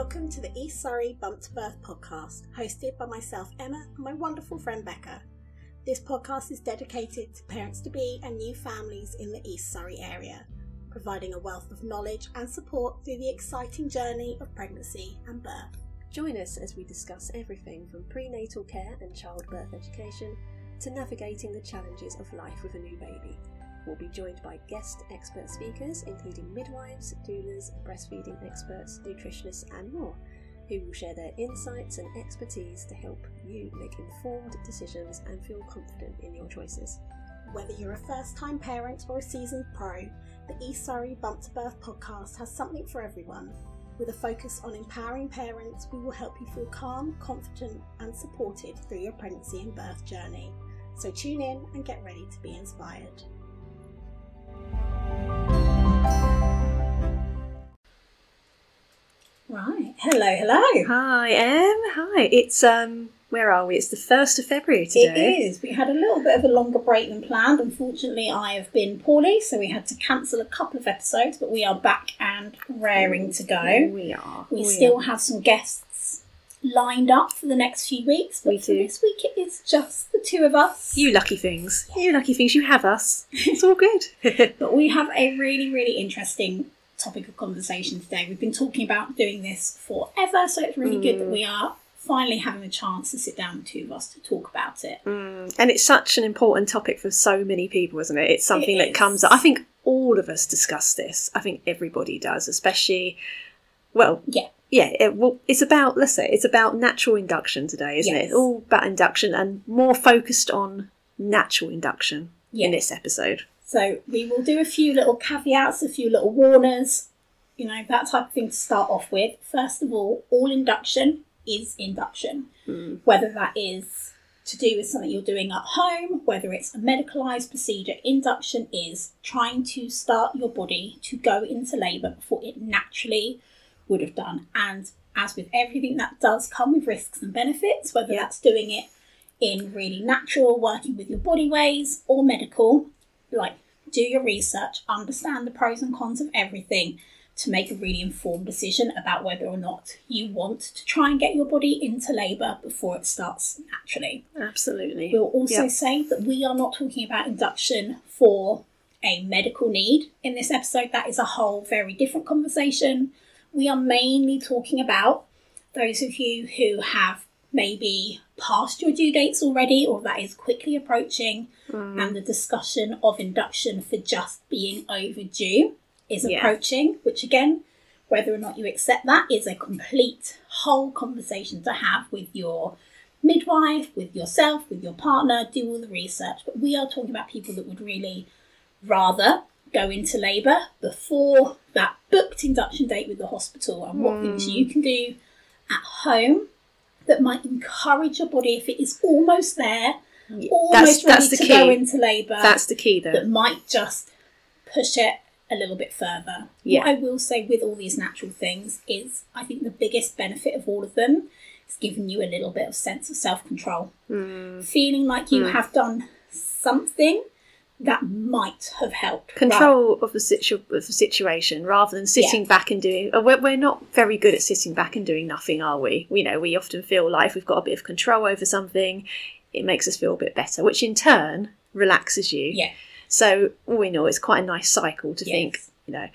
Welcome to the East Surrey Bump to Birth podcast, hosted by myself, Emma, and my wonderful friend Becca. This podcast is dedicated to parents-to-be and new families in the East Surrey area, providing a wealth of knowledge and support through the exciting journey of pregnancy and birth. Join us as we discuss everything from prenatal care and childbirth education to navigating the challenges of life with a new baby. We'll be joined by guest expert speakers, including midwives, doulas, breastfeeding experts, nutritionists and more, who will share their insights and expertise to help you make informed decisions and feel confident in your choices. Whether you're a first-time parent or a seasoned pro, the East Surrey Bump to Birth podcast has something for everyone. With a focus on empowering parents, we will help you feel calm, confident and supported through your pregnancy and birth journey. So tune in and get ready to be inspired. Right, hello. Hi Em, hi. It's where are we? It's the 1st of February today. It is. We had a little bit of a longer break than planned. Unfortunately, I have been poorly, so we had to cancel a couple of episodes, but we are back and raring to go. We still have some guests lined up for the next few weeks, but for this week it is just the two of us. You lucky things. You have us. It's all good. But we have a really, really interesting topic of conversation today. We've been talking about doing this forever, so it's really good that we are finally having a chance to sit down, the two of us, to talk about it. And it's such an important topic for so many people, isn't it? It's something that comes up. I think all of us discuss this. I think everybody does, especially, it's about, let's say, it's about natural induction today, isn't it? It's all about induction and more focused on natural induction in this episode. So we will do a few little caveats, a few little warners, that type of thing to start off with. First of all induction is induction. Whether that is to do with something you're doing at home, whether it's a medicalised procedure, induction is trying to start your body to go into labour before it naturally would have done. And as with everything, that does come with risks and benefits, whether that's doing it in really natural, working with your body ways, or medical. Do your research, understand the pros and cons of everything to make a really informed decision about whether or not you want to try and get your body into labour before it starts naturally. Absolutely. We'll also say that we are not talking about induction for a medical need in this episode. That is a whole very different conversation. We are mainly talking about those of you who have maybe passed your due dates already, or that is quickly approaching, and the discussion of induction for just being overdue is approaching, which again, whether or not you accept that is a complete whole conversation to have with your midwife, with yourself, with your partner. Do all the research. But we are talking about people that would really rather go into labour before that booked induction date with the hospital, and what things you can do at home that might encourage your body, if it is almost there, almost ready to go into labour. That's the key, though. That might just push it a little bit further. What I will say with all these natural things is, I think the biggest benefit of all of them is giving you a little bit of sense of self-control. Feeling like you have done something that might have helped. Control of the situation, rather than sitting back and doing... We're not very good at sitting back and doing nothing, are we? We often feel like if we've got a bit of control over something, it makes us feel a bit better, which in turn relaxes you. Yeah. So all we know, it's quite a nice cycle to think, and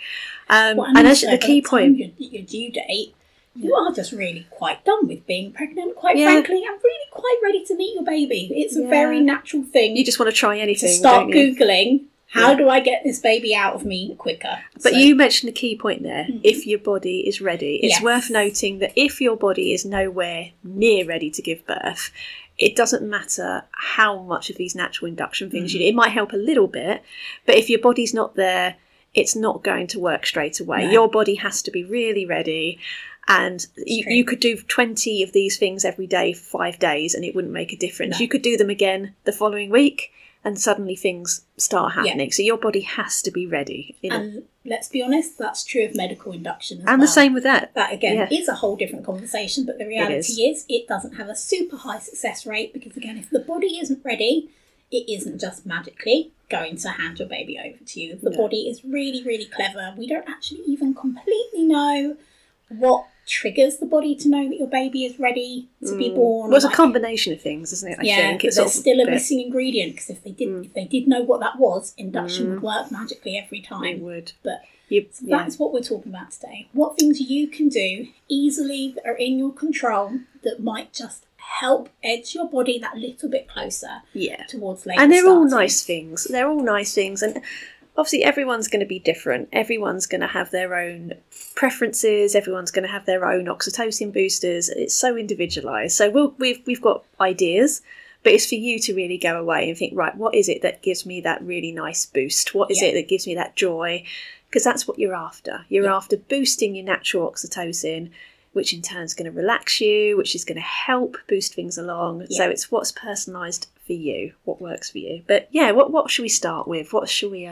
as the key point... Your due date, you are just really quite done with being pregnant, quite frankly, and really quite ready to meet your baby. It's a very natural thing. You just want to try anything. To start Googling, how do I get this baby out of me quicker? But you mentioned a key point there. If your body is ready, it's worth noting that if your body is nowhere near ready to give birth, it doesn't matter how much of these natural induction things you do. It might help a little bit, but if your body's not there, it's not going to work straight away. No. Your body has to be really ready. And you could do 20 of these things every day for 5 days and it wouldn't make a difference. No. You could do them again the following week and suddenly things start happening. So your body has to be ready. And let's be honest, that's true of medical induction as well. And the same with that. That, again, is a whole different conversation. But the reality is it doesn't have a super high success rate because, again, if the body isn't ready, it isn't just magically going to hand your baby over to you. The body is really, really clever. We don't actually even completely know what triggers the body to know that your baby is ready to be born. Well, it's a combination of things, isn't it? I think it's still a missing ingredient, because if they did know what that was, induction would work magically every time. It would. But that's what we're talking about today. What things you can do easily that are in your control that might just help edge your body that little bit closer towards labour. And they're all nice things. And obviously everyone's going to be different. Everyone's going to have their own preferences. Everyone's going to have their own oxytocin boosters. It's so individualised. So we've got ideas, but it's for you to really go away and think, right, what is it that gives me that really nice boost? What is it that gives me that joy? Because that's what you're after. You're after boosting your natural oxytocin, which in turn is going to relax you, which is going to help boost things along. So it's what's personalised for you, what works for you. But what should we start with? What should we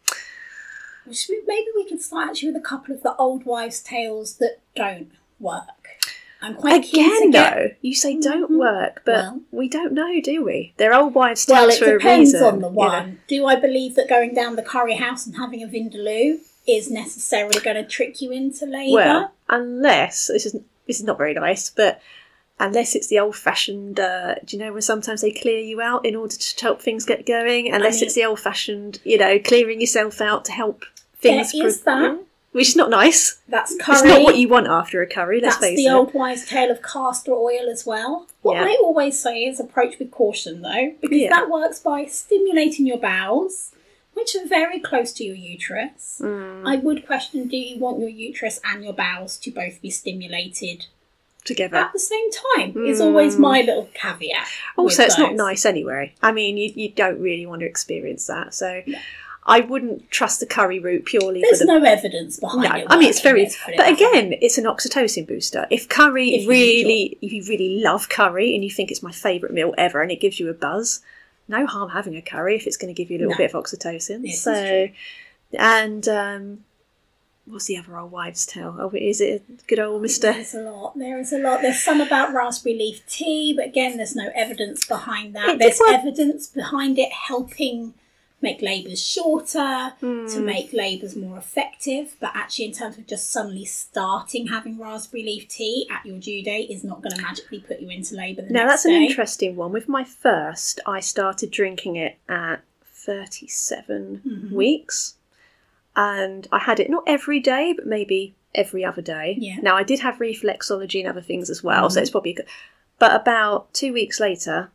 maybe we can start actually with a couple of the old wives' tales that don't work. I'm quite keen to though, you say don't work, but we don't know, do we? They're old wives' tales for a reason. Well, it depends on the one. Do I believe that going down the curry house and having a vindaloo is necessarily going to trick you into labour? Well, unless, this is not very nice, but unless it's the old-fashioned, do you know when sometimes they clear you out in order to help things get going? Unless it's the old-fashioned, clearing yourself out to help things... There is that. Which is not nice. That's curry. It's not what you want after a curry, let's face it. That's the old wives' tale of castor oil as well. What I always say is approach with caution, though, because that works by stimulating your bowels, which are very close to your uterus. I would question, do you want your uterus and your bowels to both be stimulated together at the same time? Is always my little caveat. Also, it's not nice anyway. I mean, you don't really want to experience that, so... Yeah. I wouldn't trust the curry route purely There's no evidence behind it. I mean, it's very... But again, it's an oxytocin booster. If you really love curry and you think it's my favourite meal ever and it gives you a buzz, no harm having a curry if it's going to give you a little bit of oxytocin. Yes, and what's the other old wives' tale? Oh, is it a good old Mr... There is a lot. There's some about raspberry leaf tea, but again, there's no evidence behind that. There's evidence behind it helping... make labours shorter, to make labours more effective, but actually in terms of just suddenly starting having raspberry leaf tea at your due date is not going to magically put you into labour the next day. Now that's an interesting one. With my first, I started drinking it at 37 weeks, and I had it not every day, but maybe every other day. Yeah. Now I did have reflexology and other things as well, so it's probably good. But about 2 weeks later...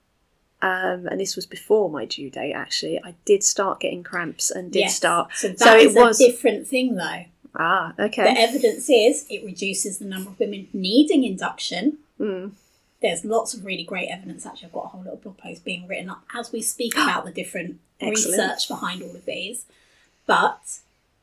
and this was before my due date, actually, I did start getting cramps and did start... So that is a different thing, though. Ah, okay. The evidence is it reduces the number of women needing induction. There's lots of really great evidence. Actually, I've got a whole little blog post being written up as we speak about the different research behind all of these. But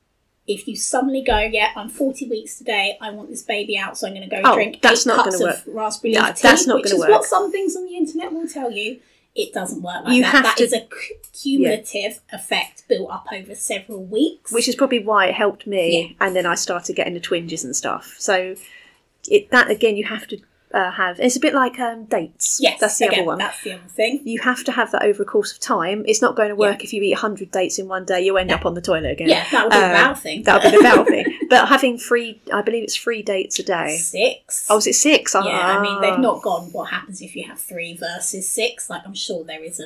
if you suddenly go, I'm 40 weeks today, I want this baby out, so I'm going to go drink 8 cups of raspberry leaf tea, that's not which is what some things on the internet will tell you. It doesn't work like that. That is a cumulative effect built up over several weeks. Which is probably why it helped me, and then I started getting the twinges and stuff. So that, again, you have to have... It's a bit like dates. Yes, that's the other one. That's the other thing. You have to have that over a course of time. It's not going to work if you eat 100 dates in one day. You end up on the toilet again. Yeah, that would be the Val thing. That would be the Val thing. But having I believe it's 3 dates a day. 6. Oh, is it 6? Yeah, I mean, they've not gone what happens if you have 3 versus 6. Like, I'm sure there is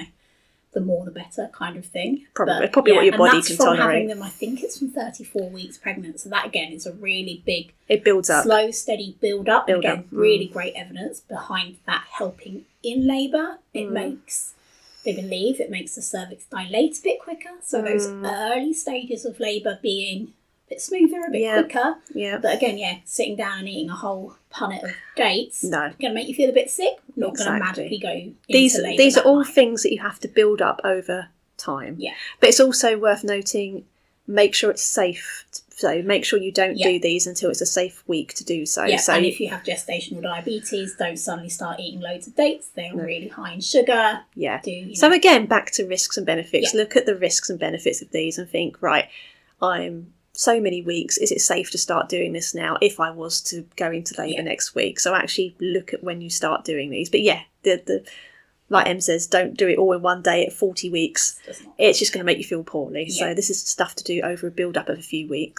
the more the better kind of thing. Probably what your body can tolerate. Having them, I think it's from 34 weeks pregnant. So that, again, is a really big... It builds up. Slow, steady build up. Really great evidence behind that helping in labour. It makes... They believe it makes the cervix dilate a bit quicker. So those early stages of labour being a bit smoother, a bit quicker. Yeah. But again, sitting down and eating a whole punnet of dates, no, going to make you feel a bit sick. Not going to magically go into labour. These are all things that you have to build up over time. Yeah. But it's also worth noting, make sure it's safe. So make sure you don't do these until it's a safe week to do so. Yeah, and if you have gestational diabetes, don't suddenly start eating loads of dates. They're really high in sugar. Yeah. So again, back to risks and benefits. Look at the risks and benefits of these and think, right, I'm so many weeks. Is it safe to start doing this now if I was to go into labour next week? So actually look at when you start doing these. But the like Em says, don't do it all in one day at 40 weeks. It's just going to make you feel poorly. Yeah. So this is stuff to do over a build-up of a few weeks.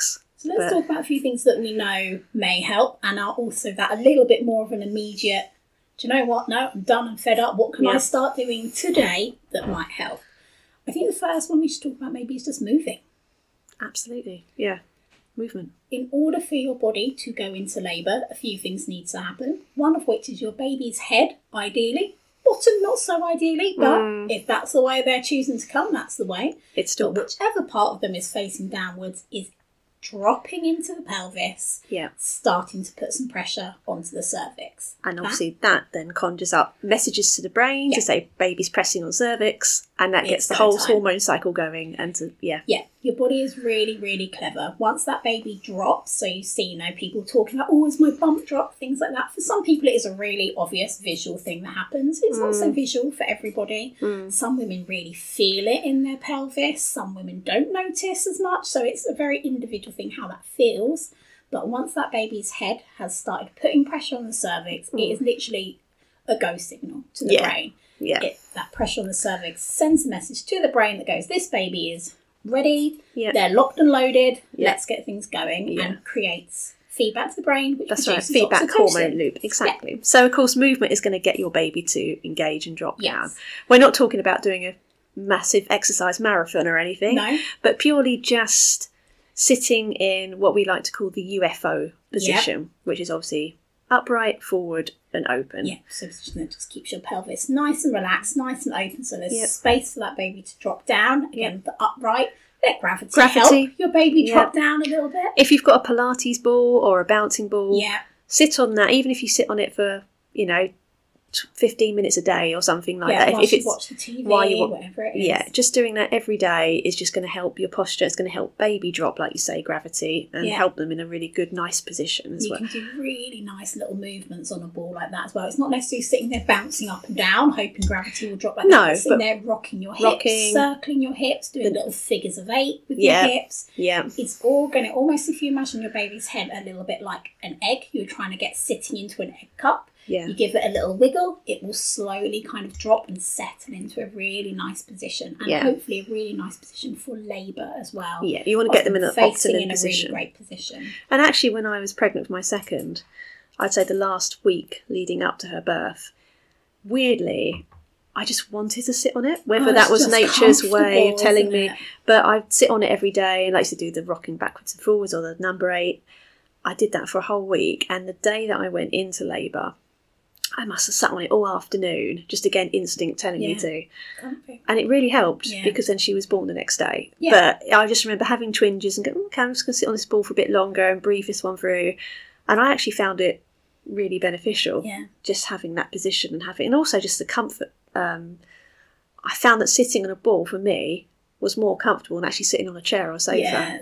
So let's talk about a few things that we know may help and are also that a little bit more of an immediate, do you know what? No, I'm done, I'm fed up. What can I start doing today that might help? I think the first one we should talk about maybe is just moving. Absolutely, yeah. Movement. In order for your body to go into labour, a few things need to happen. One of which is your baby's head, ideally. Bottom, not so ideally, but if that's the way they're choosing to come, that's the way. It's still... But whichever part of them is facing downwards is dropping into the pelvis, starting to put some pressure onto the cervix. And obviously that then conjures up messages to the brain to say baby's pressing on cervix, and that gets the whole hormone cycle going. And your body is really, really clever. Once that baby drops, so you see, people talking about, oh, is my bump drop, things like that. For some people it is a really obvious visual thing that happens. It's not so visual for everybody. Some women really feel it in their pelvis, some women don't notice as much, so it's a very individual thing how that feels. But once that baby's head has started putting pressure on the cervix, it is literally a go signal to the brain. That pressure on the cervix sends a message to the brain that goes, this baby is ready, they're locked and loaded, let's get things going, and creates feedback to the brain, which produces feedback oxytocin. Hormone loop, exactly. So of course movement is going to get your baby to engage and drop down. We're not talking about doing a massive exercise marathon or anything, but purely just sitting in what we like to call the UFO position, which is obviously upright, forward and open. So it's just, that just keeps your pelvis nice and relaxed, nice and open, so there's space for that baby to drop down. Again, the upright, let gravity help your baby drop down a little bit. If you've got a Pilates ball or a bouncing ball, sit on that, even if you sit on it for, 15 minutes a day or something like that. If it's watch the TV, whatever it is. Just doing that every day is just going to help your posture. It's going to help baby drop, like you say, gravity, and help them in a really good, nice position as well. You can do really nice little movements on a ball like that as well. It's not necessarily sitting there bouncing up and down, hoping gravity will drop like that. But sitting there rocking your hips, circling your hips, doing little figures of 8 with your hips. It's all going to, almost if you imagine your baby's head a little bit like an egg, you're trying to get sitting into an egg cup. You give it a little wiggle, it will slowly kind of drop and settle into a really nice position, and hopefully a really nice position for labour as well. You want to get them in an optimum position. A really great position. And actually, when I was pregnant with my second, I'd say the last week leading up to her birth, weirdly, I just wanted to sit on it, whether that was nature's way of telling me. But I'd sit on it every day, and I used to do the rocking backwards and forwards or the number 8. I did that for a whole week, and the day that I went into labour, I must have sat on it all afternoon, just again, instinct telling me to. Comfy. And it really helped because then she was born the next day. But I just remember having twinges and going, okay, I'm just going to sit on this ball for a bit longer and breathe this one through. And I actually found it really beneficial, just having that position and also just the comfort. I found that sitting on a ball for me was more comfortable than actually sitting on a chair or sofa. Yeah,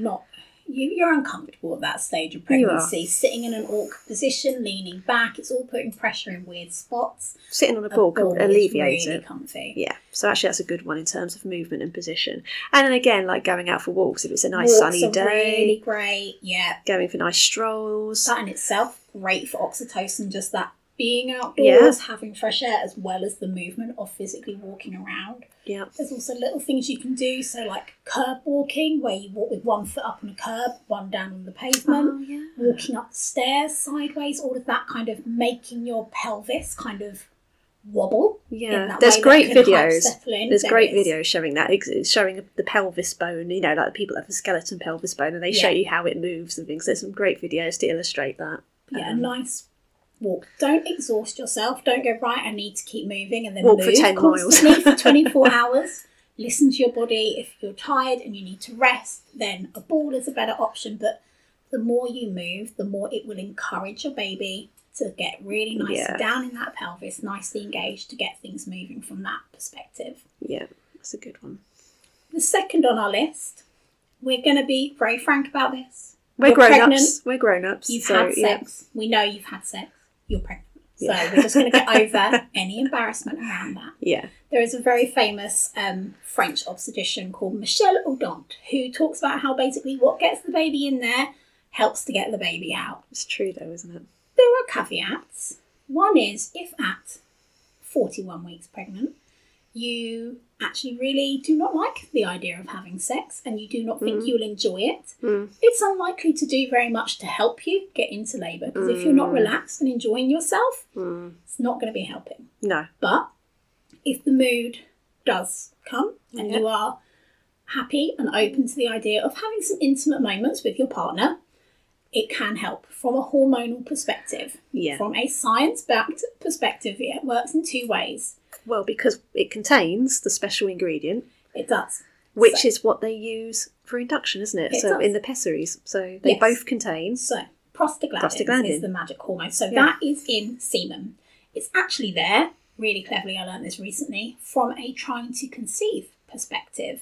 you're uncomfortable at that stage of pregnancy, sitting in an awkward position, leaning back. It's all putting pressure in weird spots. Sitting on a ball can alleviate really it. Comfy. Yeah, so actually that's a good one in terms of movement and position. And then again, like going out for walks, if it's a nice walks sunny day. Really great, Going for nice strolls. That in itself, great for oxytocin, just that being outdoors, having fresh air, as well as the movement of physically walking around. There's also little things you can do, so like curb walking, where you walk with one foot up on a curb, one down on the pavement, walking up the stairs sideways, all of that kind of making your pelvis kind of wobble. There's great videos. There's great videos showing that. It's showing the pelvis bone, like people have a skeleton pelvis bone, and they show you how it moves and things. There's some great videos to illustrate that. A nice walk. Don't exhaust yourself. Don't go, right, I need to keep moving and then walk move for 10 miles for 24 hours. Listen to your body. If you're tired and you need to rest, then a ball is a better option. But the more you move, the more it will encourage your baby to get really nice down in that pelvis, nicely engaged, to get things moving from that perspective. Yeah, that's a good one. The second on our list, we're going to be very frank about this. We're grown-ups. You've had sex. We know you've had sex. You're pregnant. So we're just going to get over any embarrassment around that. There is a very famous French obstetrician called Michel Audant, who talks about how basically what gets the baby in there helps to get the baby out. It's true though, isn't it? There are caveats. One is, if at 41 weeks pregnant, you actually really do not like the idea of having sex and you do not think you'll enjoy it, it's unlikely to do very much to help you get into labour, because if you're not relaxed and enjoying yourself, it's not going to be helping. No. But if the mood does come and you are happy and open to the idea of having some intimate moments with your partner, it can help from a hormonal perspective. Yeah. From a science-backed perspective, it works in two ways. Well, because it contains the special ingredient. It does. Which is what they use for induction, isn't it? So does. in the pessaries. So they both contain. So prostaglandin is the magic hormone. So that is in semen. It's actually there, really cleverly, I learned this recently, from a trying to conceive perspective.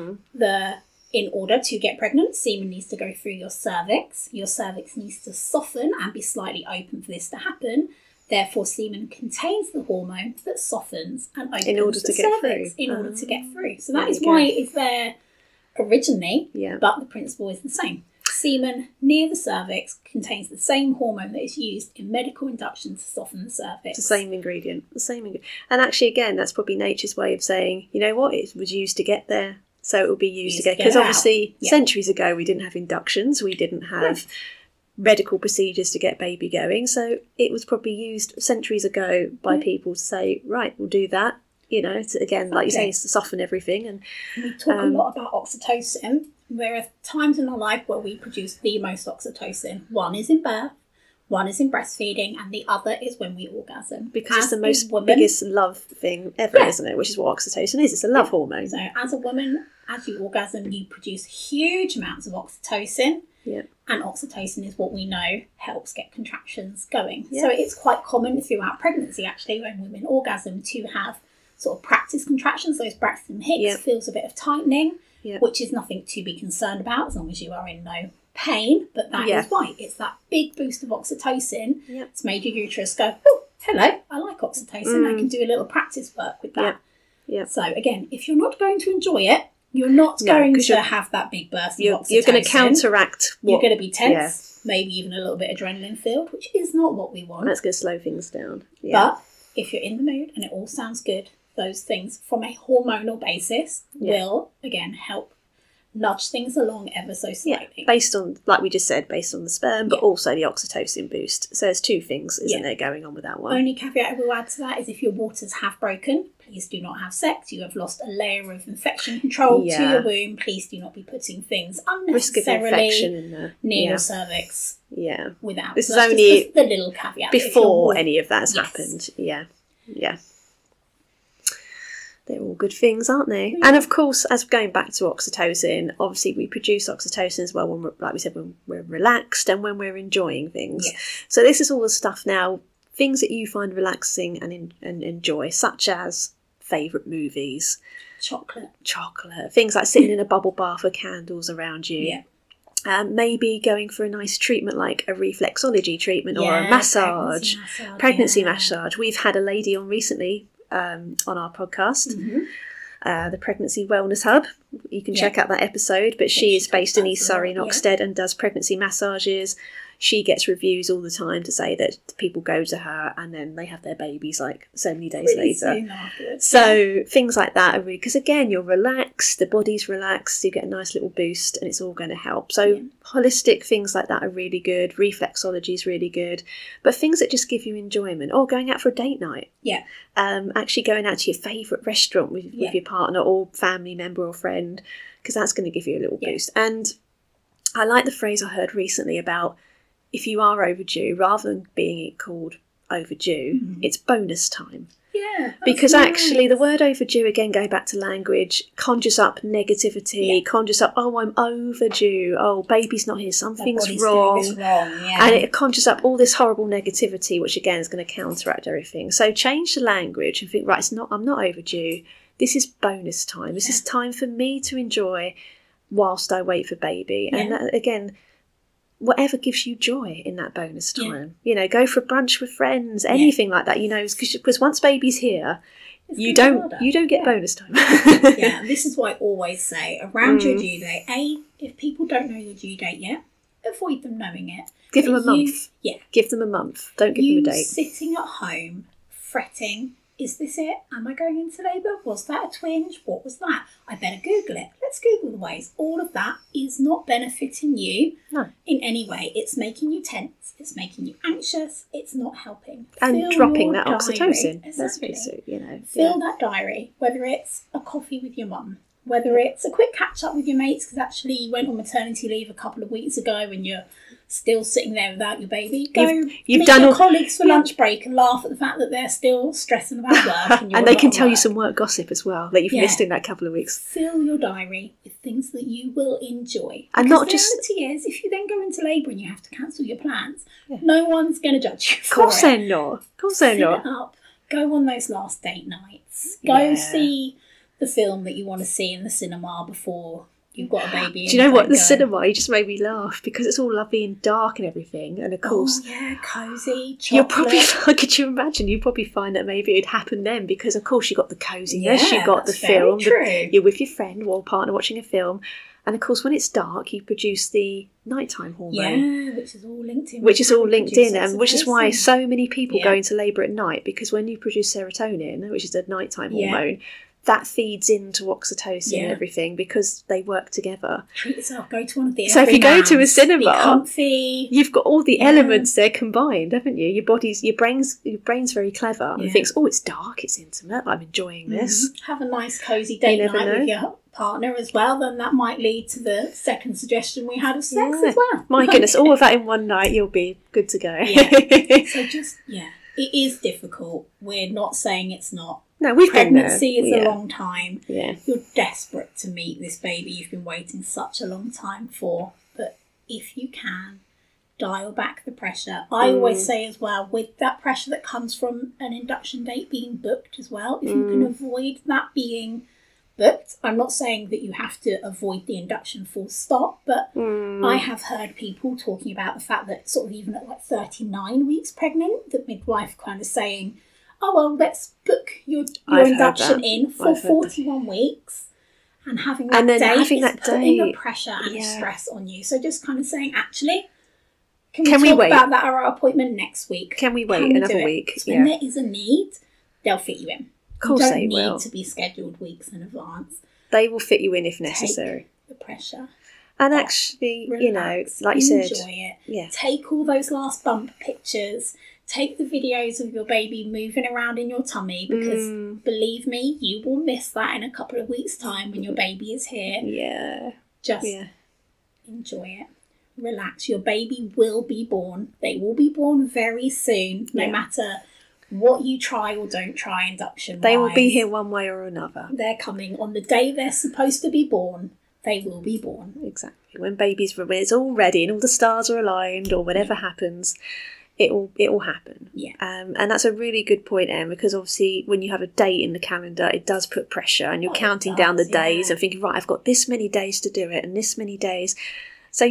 In order to get pregnant, semen needs to go through your cervix. Your cervix needs to soften and be slightly open for this to happen. Therefore, semen contains the hormone that softens and opens in order to get through. In order to get through. So that is why it is there originally, but the principle is the same. Semen near the cervix contains the same hormone that is used in medical induction to soften the cervix. It's the same ingredient. And actually, again, that's probably nature's way of saying, you know what, it was used to get there, so it will be used to get... Because obviously, centuries ago, we didn't have inductions, we didn't have... medical procedures to get baby going, so it was probably used centuries ago by people to say, right, we'll do that, you know, to, again, like you say, it's to soften everything. And we talk a lot about oxytocin. There are times in our life where we produce the most oxytocin. One is in birth, one is in breastfeeding, and the other is when we orgasm. Because it's the most biggest love thing ever, isn't it? Which is what oxytocin is. It's a love hormone. So as a woman, as you orgasm, you produce huge amounts of oxytocin. Yeah. And oxytocin is what we know helps get contractions going. Yeah. So it's quite common throughout pregnancy, actually, when women orgasm, to have sort of practice contractions. Those Braxton Hicks feels a bit of tightening, which is nothing to be concerned about as long as you are in no pain. But that is why. It's that big boost of oxytocin. It's made your uterus go, oh, hello, I like oxytocin. I can do a little practice work with that. So again, if you're not going to enjoy it, you're not going to have that big burst of oxytocin. You're going to counteract what... You're going to be tense, maybe even a little bit adrenaline filled, which is not what we want. That's going to slow things down. But if you're in the mood and it all sounds good, those things from a hormonal basis will, again, help nudge things along ever so slightly. Based on, like we just said, based on the sperm, but also the oxytocin boost. So there's two things, isn't there, going on with that one? Only caveat I will add to that is if your waters have broken, please do not have sex. You have lost a layer of infection control to your womb. Please do not be putting things unnecessarily near your cervix. Yeah. Without. This is only just the little caveat. Before any of that's happened. Yeah. They're all good things, aren't they? And of course, as going back to oxytocin, obviously we produce oxytocin as well when we're, like we said, when we're relaxed and when we're enjoying things. So this is all the stuff now, things that you find relaxing and enjoy, such as favourite movies, chocolate, things like sitting in a bubble bath with candles around you. Maybe going for a nice treatment like a reflexology treatment or a massage, pregnancy massage. We've had a lady on recently on our podcast, the Pregnancy Wellness Hub. You can check out that episode, but she is based in East Surrey in Oxted and does pregnancy massages. She gets reviews all the time to say that people go to her and then they have their babies like so many days later. So things like that are really, because again, you're relaxed, the body's relaxed, you get a nice little boost and it's all going to help. So holistic things like that are really good. Reflexology is really good. But things that just give you enjoyment, or going out for a date night. Actually going out to your favourite restaurant with your partner or family member or friend, because that's going to give you a little boost. And I like the phrase I heard recently about, if you are overdue, rather than being called overdue, it's bonus time. Because actually the word overdue, again, going back to language, conjures up negativity, conjures up, oh, I'm overdue, oh, baby's not here, something's wrong. And it conjures up all this horrible negativity, which again is going to counteract everything. So change the language and think, right, I'm not overdue. This is bonus time. This is time for me to enjoy whilst I wait for baby. And that, again, whatever gives you joy in that bonus time. You know, go for brunch with friends, anything like that, you know, because once baby's here, you don't get bonus time. This is what I always say. Around your due date, if people don't know your due date yet, avoid them knowing it. Give them a month. Give them a month. Don't give them a date. Sitting at home, fretting, Is this it? Am I going into labour? Was that a twinge? What was that? I better Google it. Let's Google the ways. All of that is not benefiting you in any way. It's making you tense. It's making you anxious. It's not helping. And dropping that oxytocin. Exactly. Fill that diary, whether it's a coffee with your mum, whether it's a quick catch up with your mates because actually you went on maternity leave a couple of weeks ago and you're still sitting there without your baby. You've meet done your colleagues for lunch break and laugh at the fact that they're still stressing about work. And they can tell you some work gossip as well that you've missed in that couple of weeks. Fill your diary with things that you will enjoy. And because not just... the reality is, if you then go into labour and you have to cancel your plans, no one's going to judge you for it. Of course they're not. Of course they're not. Sit up. Go on those last date nights. Go see the film that you want to see in the cinema before you've got a baby. Do you know what? The cinema, you just made me laugh because it's all lovely and dark and everything. And of course, cosy. You're probably, could you imagine? You probably find that maybe it'd happen then because, of course, you got the coziness, you got the film, you're with your friend or partner watching a film. And of course, when it's dark, you produce the nighttime hormone. Yeah, which is all linked in. And which is why so many people go into labour at night, because when you produce serotonin, which is a nighttime hormone, that feeds into oxytocin and everything because they work together. Treat yourself. Go to one of the So if you go to a cinema, be comfy. You've got all the elements there combined, haven't you? Your brain's very clever and thinks, oh, it's dark, it's intimate, I'm enjoying this. Have a nice cosy date night with your partner as well. Then that might lead to the second suggestion we had of sex as well. My goodness, all of that in one night, you'll be good to go. So just it is difficult. We're not saying it's not. No, we've been there. Pregnancy is a long time. Yeah. You're desperate to meet this baby you've been waiting such a long time for. But if you can, dial back the pressure. I always say as well, with that pressure that comes from an induction date being booked as well, if you can avoid that being booked, I'm not saying that you have to avoid the induction full stop, but I have heard people talking about the fact that sort of even at like 39 weeks pregnant, the midwife kind of saying, oh, well, let's book your induction in for 41 weeks and having that day putting the pressure and stress on you. So just kind of saying, actually, can we talk about that at our appointment next week? Can we wait another week? When there is a need, they'll fit you in. Of course they will. You don't need to be scheduled weeks in advance. They will fit you in if necessary. Take the pressure. And actually, relax, like you said, enjoy it. Yeah. Take all those last bump pictures. Take the videos of your baby moving around in your tummy because, believe me, you will miss that in a couple of weeks' time when your baby is here. Yeah. Just enjoy it. Relax. Your baby will be born. They will be born very soon, no matter what you try or don't try induction-wise. They will be here one way or another. They're coming on the day they're supposed to be born. They will be born. Exactly. When it's all ready and all the stars are aligned or whatever happens, it will happen. Yeah. And that's a really good point, Em, because obviously when you have a date in the calendar, it does put pressure and you're counting down the days and thinking, right, I've got this many days to do it and this many days. So,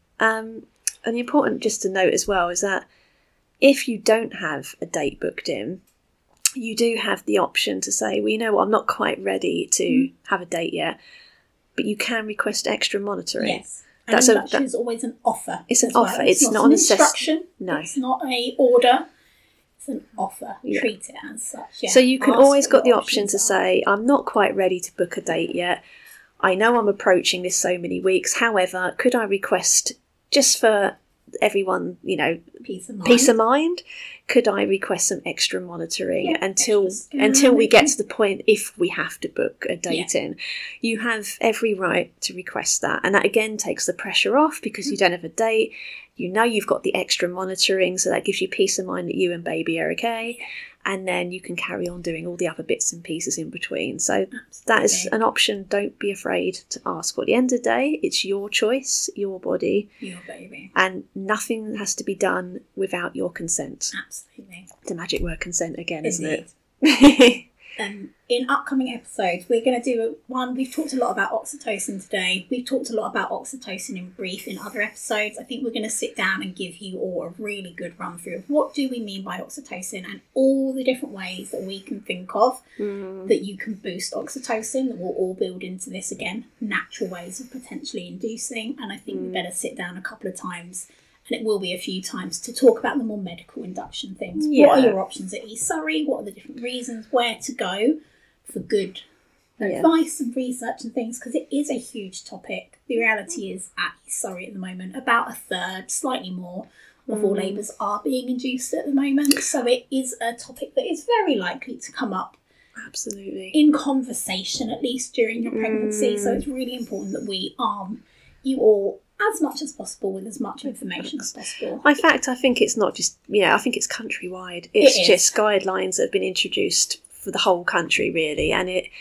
and important just to note as well is that if you don't have a date booked in, you do have the option to say, well, you know what, I'm not quite ready to have a date yet, but you can request extra monitoring. Yes. And induction is always an offer. It's an offer. It's not an instruction. No. It's not a order. It's an offer. Treat it as such. Yeah. So you can always got the option to say, I'm not quite ready to book a date yet. I know I'm approaching this so many weeks. However, could I request, just for everyone, peace of mind, could I request some extra monitoring until we get to the point if we have to book a date in? You have every right to request that, and that again takes the pressure off because you don't have a date. You've got the extra monitoring, so that gives you peace of mind that you and baby are okay, and then you can carry on doing all the other bits and pieces in between. So that is an option. Don't be afraid to ask. At the end of the day, it's your choice, your body, your baby, and nothing has to be done without your consent. Absolutely. The magic word consent again, isn't it? In upcoming episodes, we're going to do one. We've talked a lot about oxytocin today. We've talked a lot about oxytocin in brief in other episodes. I think we're going to sit down and give you all a really good run through of what do we mean by oxytocin and all the different ways that we can think of that you can boost oxytocin, that will all build into this again, natural ways of potentially inducing. And I think we better sit down a couple of times and it will be a few times, to talk about the more medical induction things. Yeah. What are your options at East Surrey? What are the different reasons? Where to go for good advice and research and things, because it is a huge topic. The reality is at East Surrey at the moment, about a third, slightly more, of all labours are being induced at the moment. So it is a topic that is very likely to come up. Absolutely. In conversation, at least during your pregnancy. So it's really important that we arm you all as much as possible with as much information as possible. In fact, I think it's not just, I think it's countrywide. It's just guidelines that have been introduced for the whole country, really. And it's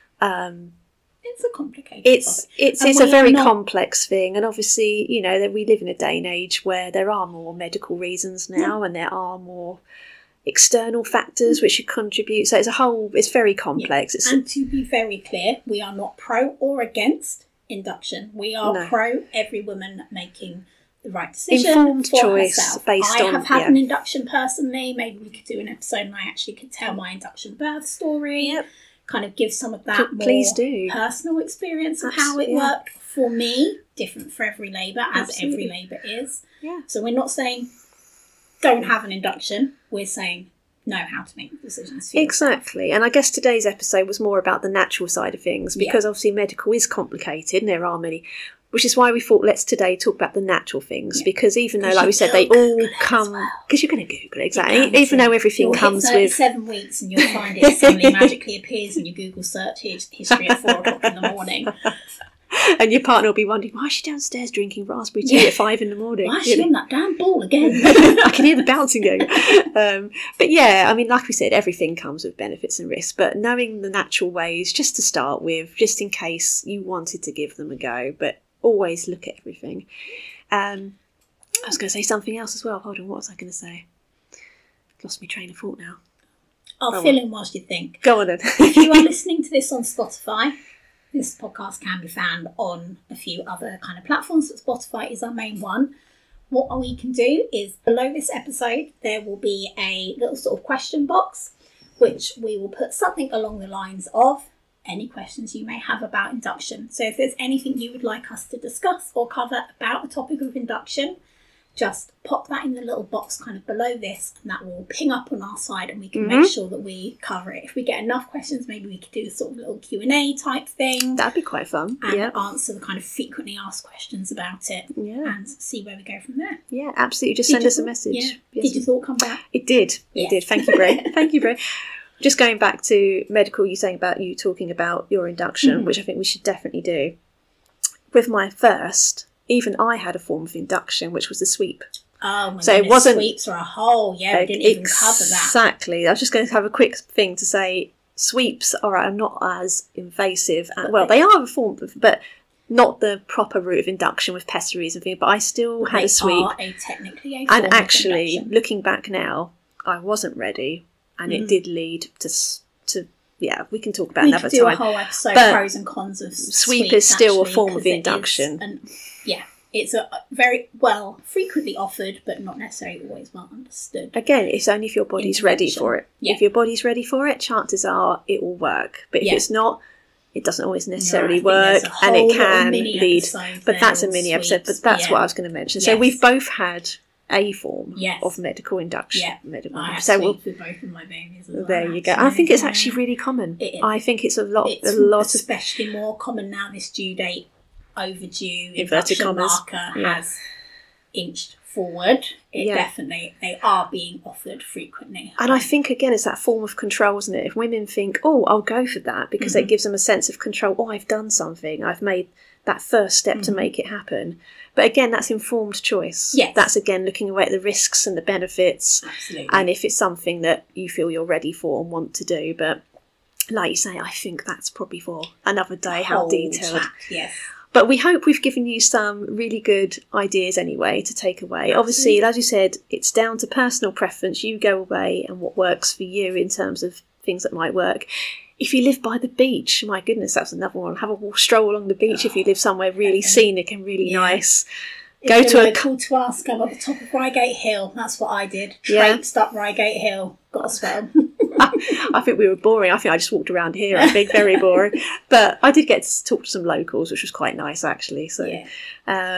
a complicated topic. It's a very complex thing. And obviously, that we live in a day and age where there are more medical reasons now, and there are more external factors which should contribute. So it's very complex. And to be very clear, we are not pro or against induction. We are pro every woman making the right decision, informed for choice herself. based on. I have had an induction personally. Maybe we could do an episode and I actually could tell my induction birth story. Yep. Kind of give some of that Please more do. personal experience of how it worked for me. Different for every labour, as every labour is. Yeah. So we're not saying don't have an induction. We're saying know how to make decisions for exactly yourself. And I guess today's episode was more about the natural side of things, because obviously medical is complicated and there are many, which is why we thought let's today talk about the natural things, because even though, like we said, they all come, because you're going to Google it, exactly, even though everything comes with 7 weeks and you'll find it suddenly magically appears in your Google search history at 4 o'clock in the morning. And your partner will be wondering, why is she downstairs drinking raspberry tea at 5 in the morning? Why is she on that damn ball again? I can hear the bouncing going. But yeah, I mean, like we said, everything comes with benefits and risks, but knowing the natural ways, just to start with, just in case you wanted to give them a go, but always look at everything. I was going to say something else as well. Hold on, what was I going to say? Lost my train of thought now. I'll fill in whilst you think. Go on then. If you are listening to this on Spotify, this podcast can be found on a few other kind of platforms, but Spotify is our main one. What we can do is, below this episode, there will be a little sort of question box, which we will put something along the lines of any questions you may have about induction. So if there's anything you would like us to discuss or cover about the topic of induction, just pop that in the little box kind of below this, and that will ping up on our side and we can make sure that we cover it. If we get enough questions, maybe we could do a sort of little Q&A type thing. That'd be quite fun. And answer the kind of frequently asked questions about it and see where we go from there. Yeah, absolutely. Just send us a message. Yeah. Yes. Did your thought come back? It did. It did. Thank you, Bray. Thank you, Bray. Just going back to medical, you saying about you talking about your induction, which I think we should definitely do. With my first, even I had a form of induction, which was the sweep. Oh my so goodness, it wasn't sweeps are a whole, we didn't even cover that. Exactly. I was just going to have a quick thing to say, sweeps are not as invasive. They are a form of, but not the proper route of induction with pessaries and things, but I still had a sweep. Technically a form and actually, of looking back now, I wasn't ready, and it did lead to we can talk about another time. We could do a whole episode, pros and cons of sweep is still a form of induction. It's a very frequently offered, but not necessarily always well understood. Again, it's only if your body's ready for it. Yeah. If your body's ready for it, chances are it will work. But if it's not, it doesn't always necessarily work, and it can lead. But that's a mini episode. But that's what I was going to mention. So we've both had a form of medical induction. Yeah. I have sweep with both of my babies as well. There you go. I think it's actually really common. It is. I think it's a lot especially more common now. This due date overdue inverted commas marker has inched forward. Definitely, they are being offered frequently. And I think, again, it's that form of control, isn't it? If women think, I'll go for that because it gives them a sense of control. I've done something. I've made that first step to make it happen. But again, that's informed choice. Yes. That's, again, looking away at the risks and the benefits. Absolutely. And if it's something that you feel you're ready for and want to do. But like you say, I think that's probably for another day, how detailed. Yes. But we hope we've given you some really good ideas anyway to take away. Obviously, as you said, it's down to personal preference. You go away and what works for you in terms of things that might work. If you live by the beach, my goodness, that's another one. Have a stroll along the beach if you live somewhere really scenic and really nice. Go to call to us, go up the top of Reigate Hill. That's what I did. Traipsed up Reigate Hill. Got a swell. I think we were boring. I think I just walked around here. I think very boring. But I did get to talk to some locals, which was quite nice actually. So,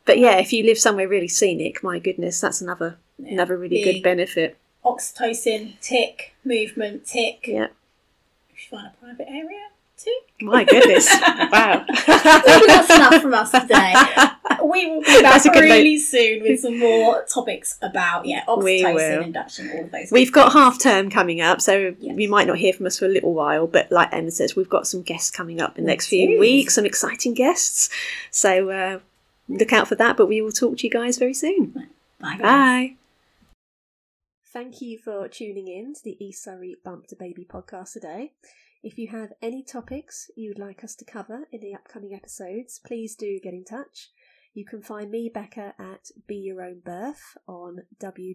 But yeah, if you live somewhere really scenic, my goodness, that's another really good benefit. Oxytocin, tick. Movement, tick. Yeah. If you find a private area, tick. My goodness. Wow. Maybe that's enough from us today. We will be back really soon with some more topics about oxytocin, induction, all of those. We've got half term coming up, so you might not hear from us for a little while, but like Emma says, we've got some guests coming up in the next few weeks, some exciting guests. So look out for that, but we will talk to you guys very soon. Bye. Bye. Thank you for tuning in to the East Surrey Bump to Baby podcast today. If you have any topics you would like us to cover in the upcoming episodes, please do get in touch. You can find me, Becca, at Be Your Own Birth on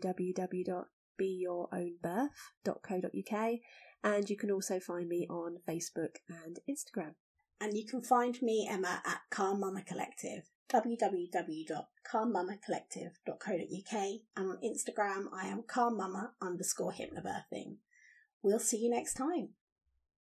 www.beyourownbirth.co.uk, and you can also find me on Facebook and Instagram. And you can find me, Emma, at Calm Mama Collective, www.calmmamacollective.co.uk, and on Instagram I am calmmama_hypnobirthing. We'll see you next time.